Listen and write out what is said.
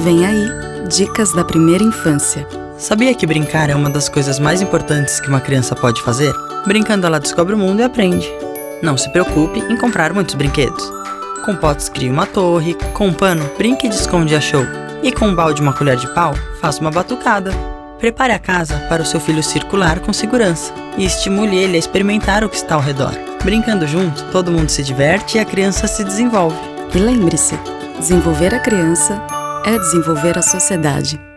Vem aí, dicas da primeira infância. Sabia que brincar é uma das coisas mais importantes que uma criança pode fazer? Brincando, ela descobre o mundo e aprende. Não se preocupe em comprar muitos brinquedos. Com potes crie uma torre, com um pano brinque de esconde-achou e com um balde e uma colher de pau, faça uma batucada. Prepare a casa para o seu filho circular com segurança e estimule ele a experimentar o que está ao redor. Brincando junto, todo mundo se diverte e a criança se desenvolve. E lembre-se, desenvolver a criança é desenvolver a sociedade.